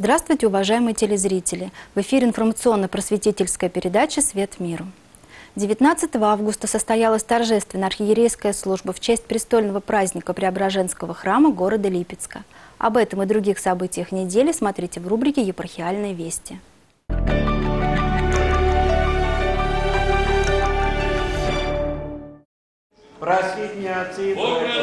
Здравствуйте, уважаемые телезрители! В эфире информационно-просветительская передача «Свет миру». 19 августа состоялась торжественная архиерейская служба в честь престольного праздника Преображенского храма города Липецка. Об этом и других событиях недели смотрите в рубрике «Епархиальные вести». Просить отцы.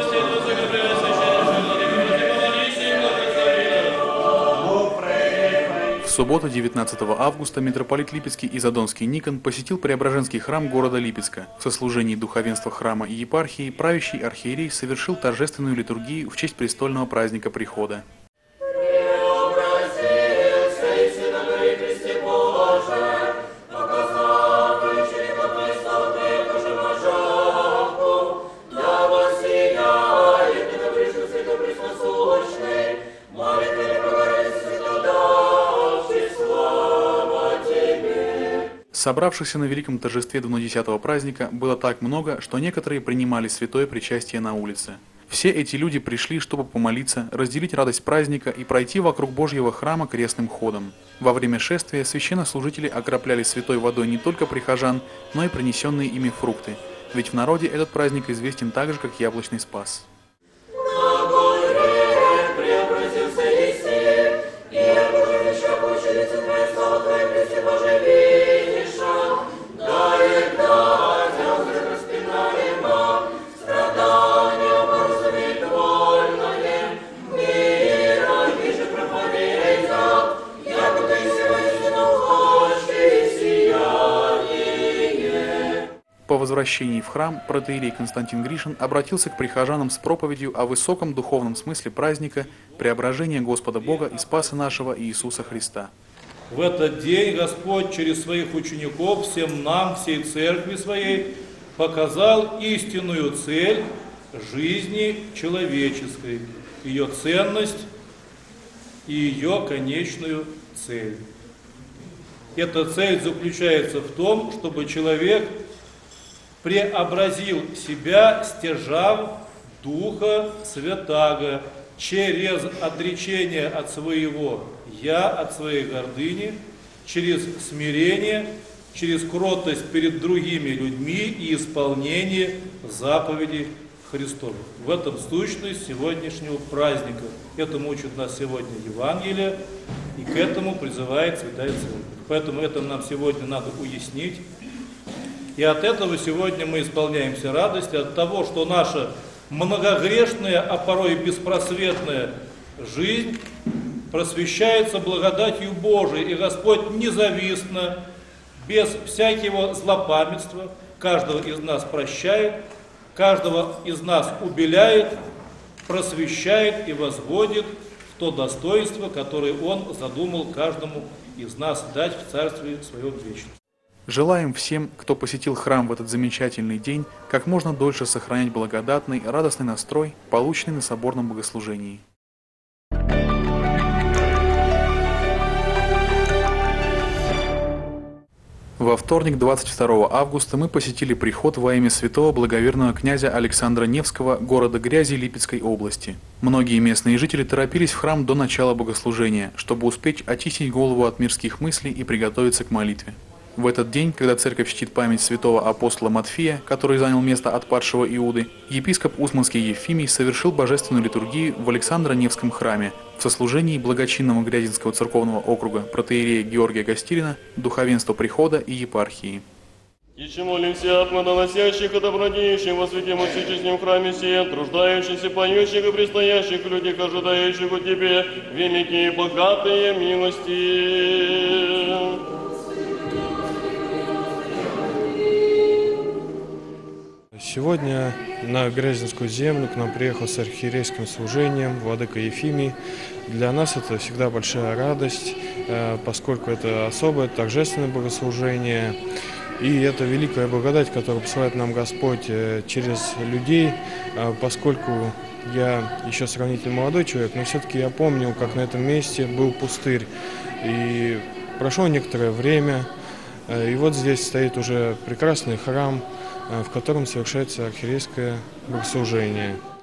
В субботу, 19 августа, митрополит Липецкий и Задонский Никон посетил Преображенский храм города Липецка. В сослужении духовенства храма и епархии правящий архиерей совершил торжественную литургию в честь престольного праздника Прихода. Собравшихся на великом торжестве 10-го праздника было так много, что некоторые принимали святое причастие на улице. Все эти люди пришли, чтобы помолиться, разделить радость праздника и пройти вокруг Божьего храма крестным ходом. Во время шествия священнослужители окропляли святой водой не только прихожан, но и принесенные ими фрукты, ведь в народе этот праздник известен так же, как яблочный спас. По возвращении в храм протоиерей Константин Гришин обратился к прихожанам с проповедью о высоком духовном смысле праздника преображения Господа Бога и Спаса нашего Иисуса Христа. В этот день Господь через своих учеников всем нам, всей церкви своей, показал истинную цель жизни человеческой, ее ценность и ее конечную цель. Эта цель заключается в том, чтобы человек преобразил себя, стяжав Духа Святаго через отречение от своего «я», от своей гордыни, через смирение, через кротость перед другими людьми и исполнение заповедей Христовых. В этом сущность сегодняшнего праздника. Этому учит нас сегодня Евангелие, и к этому призывает Святая Церковь. Поэтому это нам сегодня надо уяснить. И от этого сегодня мы исполняемся радости, от того, что наша многогрешная, а порой и беспросветная жизнь просвещается благодатью Божией, и Господь независтно, без всякого злопамятства, каждого из нас прощает, каждого из нас убеляет, просвещает и возводит в то достоинство, которое Он задумал каждому из нас дать в Царстве Своем вечном. Желаем всем, кто посетил храм в этот замечательный день, как можно дольше сохранять благодатный, радостный настрой, полученный на соборном богослужении. Во вторник, 22 августа, мы посетили приход во имя святого благоверного князя Александра Невского города Грязи Липецкой области. Многие местные жители торопились в храм до начала богослужения, чтобы успеть очистить голову от мирских мыслей и приготовиться к молитве. В этот день, когда церковь чтит память святого апостола Матфея, который занял место отпадшего Иуды, епископ Усманский Ефимий совершил божественную литургию в Александро-Невском храме в сослужении благочинного Грязинского церковного округа протоиерея Георгия Гостилина, духовенства прихода и епархии. «Еще молимся от мононосящих и добродеющих во святем отечественном храме сие, труждающихся, поющих и предстоящих людях, ожидающих у Тебе великие и богатые милости». Сегодня на Грязинскую землю к нам приехал с архиерейским служением владыка Ефимий. Для нас это всегда большая радость, поскольку это особое торжественное богослужение. И это великая благодать, которую посылает нам Господь через людей, поскольку я еще сравнительно молодой человек, но все-таки я помню, как на этом месте был пустырь. И прошло некоторое время, и вот здесь стоит уже прекрасный храм, в котором совершается архиерейское богослужение.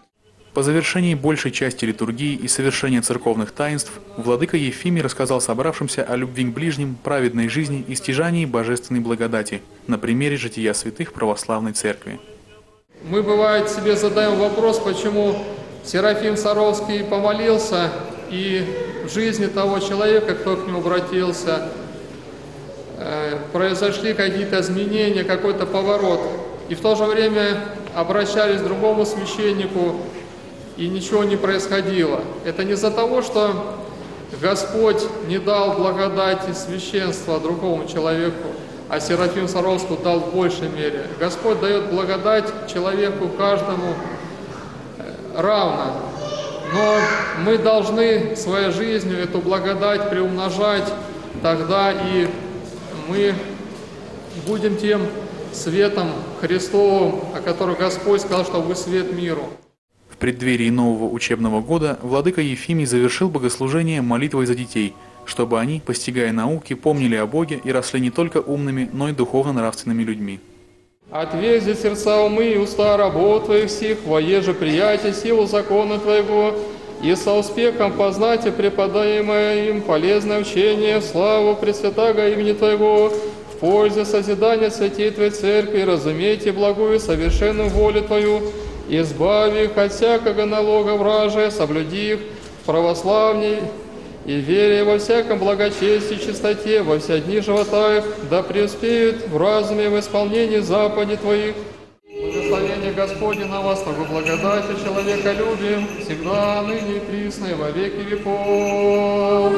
По завершении большей части литургии и совершения церковных таинств, владыка Ефимий рассказал собравшимся о любви к ближним, праведной жизни и стяжании божественной благодати на примере жития святых православной церкви. Мы, бывает, себе задаем вопрос, почему Серафим Саровский помолился, и в жизни того человека, кто к нему обратился, произошли какие-то изменения, какой-то поворот. И в то же время обращались к другому священнику, и ничего не происходило. Это не из-за того, что Господь не дал благодати священства другому человеку, а Серафим Саровскому дал в большей мере. Господь дает благодать человеку каждому равно. Но мы должны своей жизнью эту благодать приумножать, тогда и мы будем тем светом Христовым, о котором Господь сказал, что вы свет миру. В преддверии нового учебного года владыка Ефимий завершил богослужение молитвой за детей, чтобы они, постигая науки, помнили о Боге и росли не только умными, но и духовно-нравственными людьми. «Отвези сердца умы и уста рабов Твоих сих, воеже приятие силу закона Твоего, и со успехом познать и преподаемое им полезное учение в славу Пресвятаго имени Твоего, в пользу созидания святей Твоей Церкви, разумейте благую и совершенную волю Твою, избави их от всякого налога вражия, соблюди их в православии и вере во всяком благочестии и чистоте, во все дни живота их, да преуспеют в разуме и в исполнении заповедей Твоих. Благословение Господне на вас, того благодати человеколюбием, всегда, ныне и присно, и во веки веков.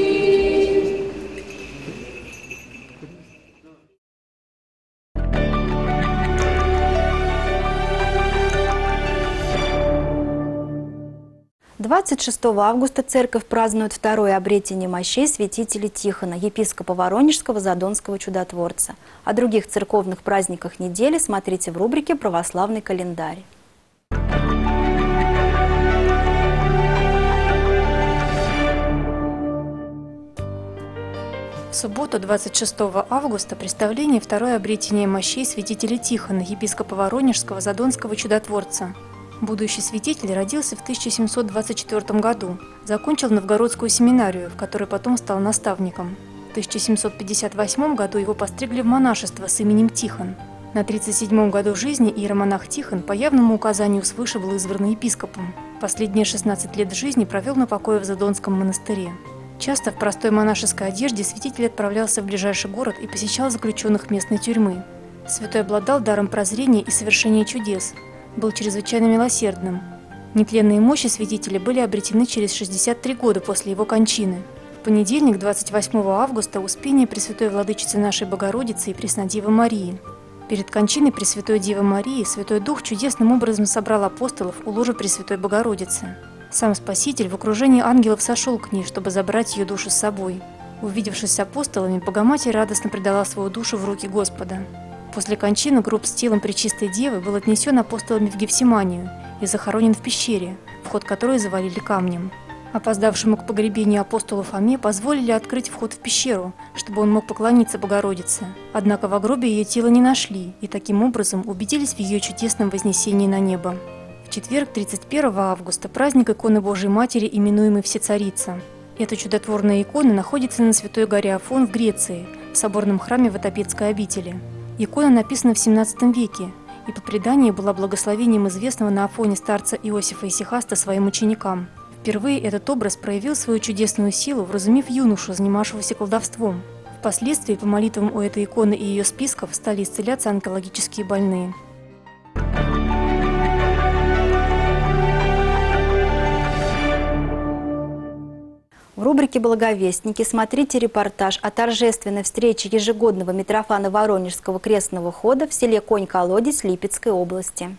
26 августа церковь празднует второе обретение мощей святителя Тихона, епископа Воронежского Задонского чудотворца. О других церковных праздниках недели смотрите в рубрике «Православный календарь». В субботу, 26 августа, представление «Второе обретение мощей святителя Тихона, епископа Воронежского Задонского чудотворца». Будущий святитель родился в 1724 году, закончил Новгородскую семинарию, в которой потом стал наставником. В 1758 году его постригли в монашество с именем Тихон. На 37-м году жизни иеромонах Тихон по явному указанию свыше был избран епископом. Последние 16 лет жизни провел на покое в Задонском монастыре. Часто в простой монашеской одежде святитель отправлялся в ближайший город и посещал заключенных местной тюрьмы. Святой обладал даром прозрения и совершения чудес, был чрезвычайно милосердным. Нетленные мощи святителя были обретены через 63 года после его кончины. В понедельник, 28 августа, Успение Пресвятой Владычицы нашей Богородицы и Преснодевы Марии. Перед кончиной Пресвятой Девы Марии Святой Дух чудесным образом собрал апостолов у ложа Пресвятой Богородицы. Сам Спаситель в окружении ангелов сошел к ней, чтобы забрать ее душу с собой. Увидевшись с апостолами, Богоматерь радостно предала свою душу в руки Господа. После кончины гроб с телом Пречистой Девы был отнесен апостолами в Гефсиманию и захоронен в пещере, вход которой завалили камнем. Опоздавшему к погребению апостолу Фоме позволили открыть вход в пещеру, чтобы он мог поклониться Богородице. Однако в гробе ее тело не нашли и таким образом убедились в ее чудесном вознесении на небо. В четверг, 31 августа, праздник иконы Божией Матери, именуемый Всецарица. Эта чудотворная икона находится на Святой горе Афон в Греции, в соборном храме Ватопедской обители. Икона написана в 17 веке и по преданию была благословением известного на Афоне старца Иосифа Исихаста своим ученикам. Впервые этот образ проявил свою чудесную силу, вразумив юношу, занимавшегося колдовством. Впоследствии по молитвам у этой иконы и ее списков стали исцеляться онкологические больные. В рубрике «Благовестники» смотрите репортаж о торжественной встрече ежегодного Митрофана Воронежского крестного хода в селе Конь-Колодец Липецкой области.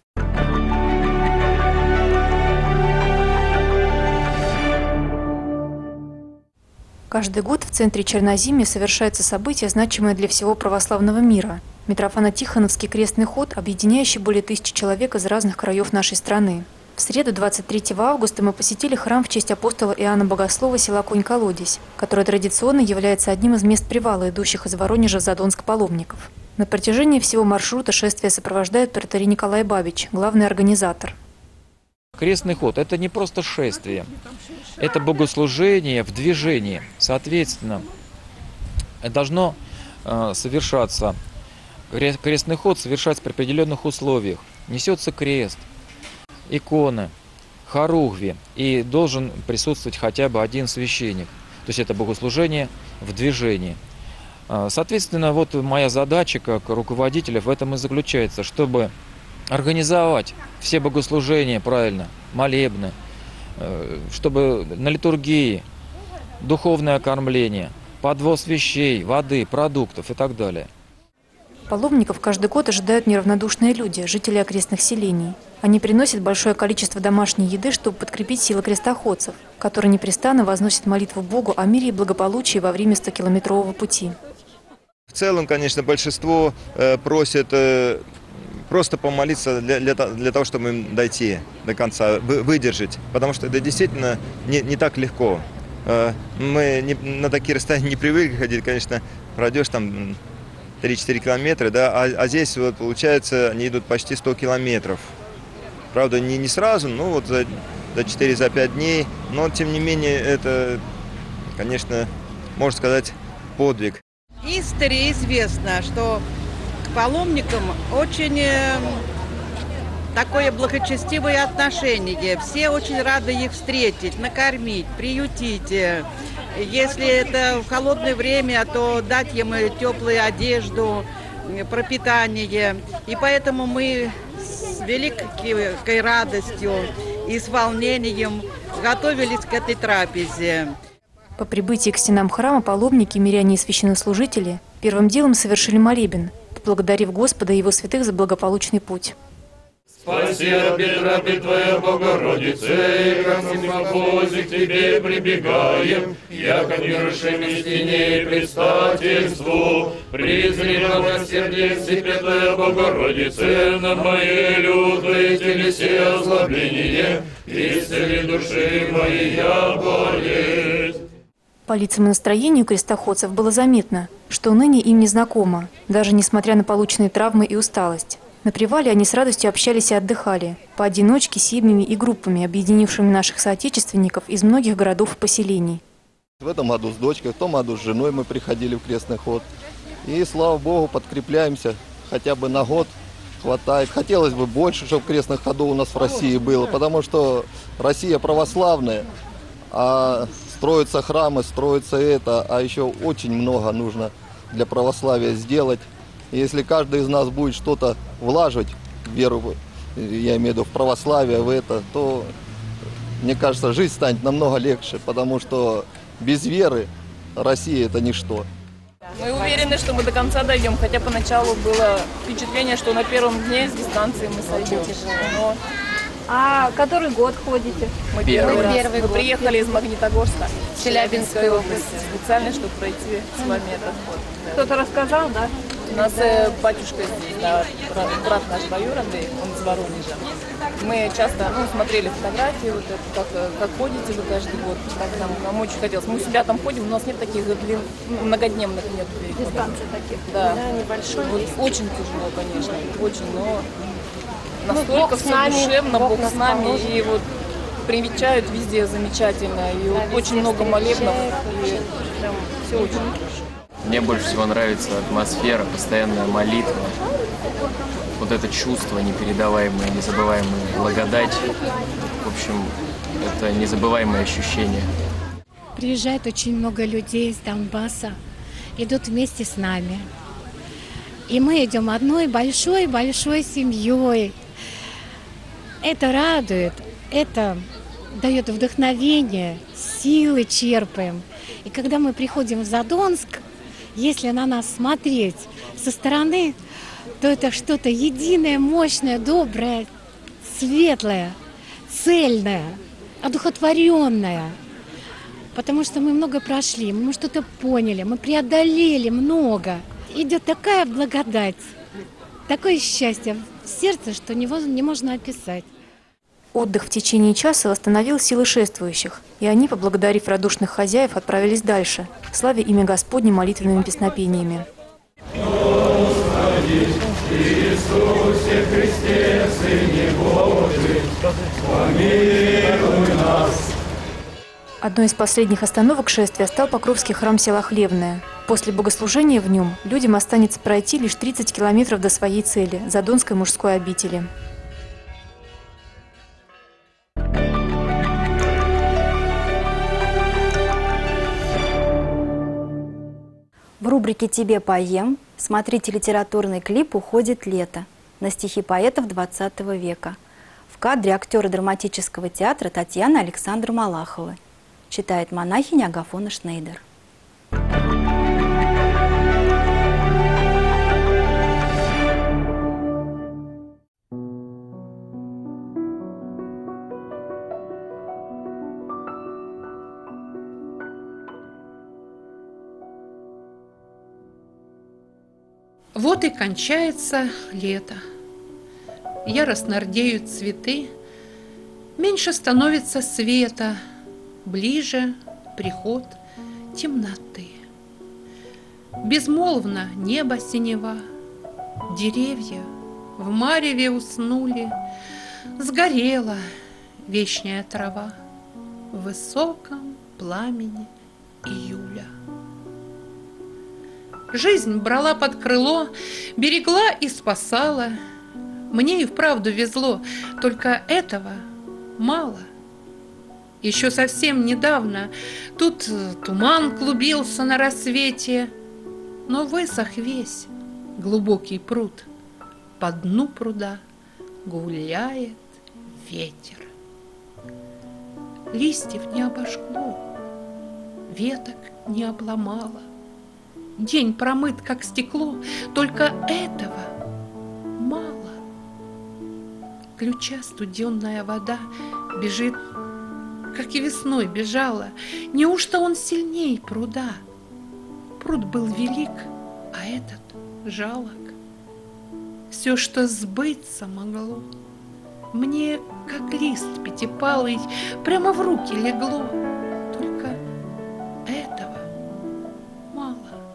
Каждый год в центре Черноземья совершается событие, значимое для всего православного мира – Митрофано-Тихоновский крестный ход, объединяющий более 1000 человек из разных краев нашей страны. В среду, 23 августа, мы посетили храм в честь апостола Иоанна Богослова села Конь-Колодец, который традиционно является одним из мест привала, идущих из Воронежа в Задонск паломников. На протяжении всего маршрута шествие сопровождает протоиерей Николай Бабич, главный организатор. Крестный ход – это не просто шествие, это богослужение в движении. Соответственно, должно совершаться, крестный ход совершается при определенных условиях. Несется крест, иконы, хоругви, и должен присутствовать хотя бы один священник. То есть это богослужение в движении. Соответственно, вот моя задача как руководителя в этом и заключается, чтобы организовать все богослужения правильно, молебны, чтобы на литургии духовное окормление, подвоз вещей, воды, продуктов и так далее. Паломников каждый год ожидают неравнодушные люди, жители окрестных селений. Они приносят большое количество домашней еды, чтобы подкрепить силы крестоходцев, которые непрестанно возносят молитву Богу о мире и благополучии во время 100-километрового пути. В целом, конечно, большинство просят просто помолиться для того, чтобы им дойти до конца, выдержать, потому что это действительно не так легко. Мы на такие расстояния не привыкли ходить, конечно, пройдешь там 3-4 километра, да, а здесь вот получается они идут почти 100 километров. Правда, не сразу, но вот за 4-5 дней, но тем не менее это, конечно, можно сказать, подвиг. Истории известно, что к паломникам очень такое благочестивое отношение. Все очень рады их встретить, накормить, приютить. Если это в холодное время, то дать им теплую одежду, пропитание. И поэтому мы с великой радостью и с волнением готовились к этой трапезе. По прибытии к стенам храма паломники, миряне и священнослужители первым делом совершили молебен, поблагодарив Господа и Его святых за благополучный путь. Спаси, раби Твоя, Богородице, и ко Бозе к Тебе прибегаем, яко нерушимой стене и предстательству, призри милосердие Твоя, Богородице, на моей лютой телесе озлобление, исцели души моя болезнь. По лицам и настроению крестоходцев было заметно, что ныне им не знакомо, даже несмотря на полученные травмы и усталость. На привале они с радостью общались и отдыхали, поодиночке, семьями и группами, объединившими наших соотечественников из многих городов и поселений. В этом году с дочкой, в том году с женой мы приходили в крестный ход. И, слава Богу, подкрепляемся, хотя бы на год хватает. Хотелось бы больше, чтобы крестных ходов у нас в России было, потому что Россия православная, а строятся храмы, строится это, а еще очень много нужно для православия сделать. И если каждый из нас будет что-то влаживать в веру, я имею в виду в православие, в это, то, мне кажется, жизнь станет намного легче, потому что без веры Россия – это ничто. Мы уверены, что мы до конца дойдем, хотя поначалу было впечатление, что на первом дне с дистанции мы сойдем. Но... А который год ходите? Мы первый раз. Мы приехали из Магнитогорска, Челябинской области, специально, чтобы пройти с вами этот ход. Кто-то рассказал, да? У нас батюшка здесь, да, брат наш двоюродный, он из Воронежа. Мы часто смотрели фотографии, вот это, как ходите вы каждый год. Нам очень хотелось. Мы у себя там ходим, у нас нет таких многодневных нет переходов. Дистанций таких, да, небольшой. Вот, очень тяжело, конечно, очень, но настолько все душевно, Бог с нами, и вот привечают везде замечательно, и вот очень много молебнов, и прям все очень хорошо. Мне больше всего нравится атмосфера, постоянная молитва, вот это чувство непередаваемое, незабываемое, благодать. В общем, это незабываемое ощущение. Приезжает очень много людей из Донбасса, идут вместе с нами. И мы идем одной большой-большой семьей. Это радует, это дает вдохновение, силы черпаем. И когда мы приходим в Задонск, если на нас смотреть со стороны, то это что-то единое, мощное, доброе, светлое, цельное, одухотворенное. Потому что мы много прошли, мы что-то поняли, мы преодолели много. Идет такая благодать, такое счастье в сердце, что не можно описать. Отдых в течение часа восстановил силы шествующих, и они, поблагодарив радушных хозяев, отправились дальше, славя имя Господне молитвенными песнопениями. Иисусе Христе, Сыне Божий, помилуй нас. Одной из последних остановок шествия стал Покровский храм села Хлевное. После богослужения в нем людям останется пройти лишь 30 километров до своей цели – Задонской мужской обители. В рубрике «Тебе поем» смотрите литературный клип «Уходит лето» на стихи поэтов XX века. В кадре актеры драматического театра Татьяна Александра Малахова. Читает монахиня Агафона Шнейдер. Вот и кончается лето. Яростно рдеют цветы, меньше становится света, ближе приход темноты. Безмолвно небо синева, деревья в мареве уснули, сгорела вешняя трава в высоком пламени июля. Жизнь брала под крыло, берегла и спасала. Мне и вправду везло, только этого мало. Еще совсем недавно тут туман клубился на рассвете, но высох весь глубокий пруд. По дну пруда гуляет ветер. Листьев не обожгло, веток не обломало. День промыт, как стекло, только этого мало. Ключа студенная вода бежит, как и весной бежала. Неужто он сильней пруда? Пруд был велик, а этот жалок. Все, что сбыться могло, мне, как лист пятипалый, прямо в руки легло. Только этого мало.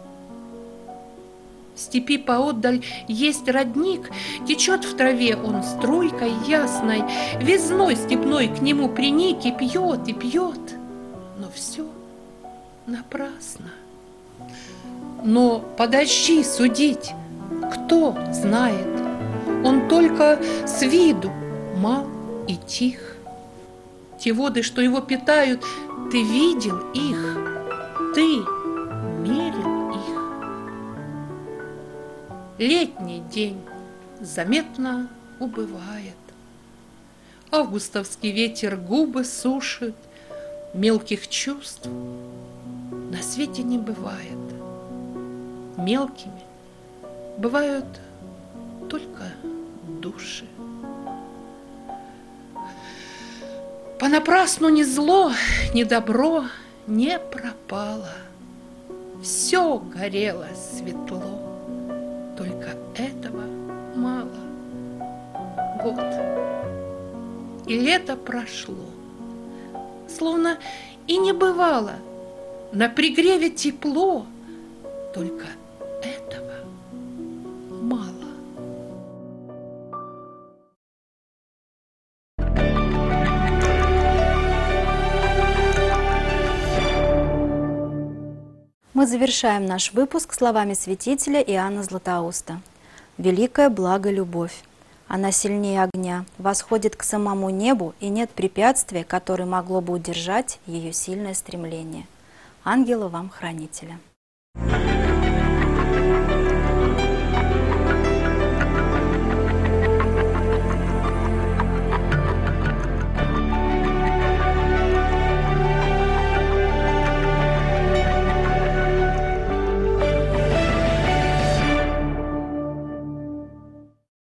В степи поотдаль есть родник, течет в траве он струйкой ясной, весной степной к нему приник и пьет, но все напрасно. Но подожди судить, кто знает, он только с виду мал и тих. Те воды, что его питают, ты видел их, ты мерил их. Летний день заметно убывает. Августовский ветер губы сушит, мелких чувств на свете не бывает. Мелкими бывают только души. Понапрасну ни зло, ни добро не пропало. Все горело светло, только этого мало. Год, и лето прошло, словно и не бывало. На пригреве тепло, только этого мало. Мы завершаем наш выпуск словами святителя Иоанна Златоуста. «Великое благо любовь. Она сильнее огня, восходит к самому небу, и нет препятствия, которое могло бы удержать ее сильное стремление. Ангела вам хранителя».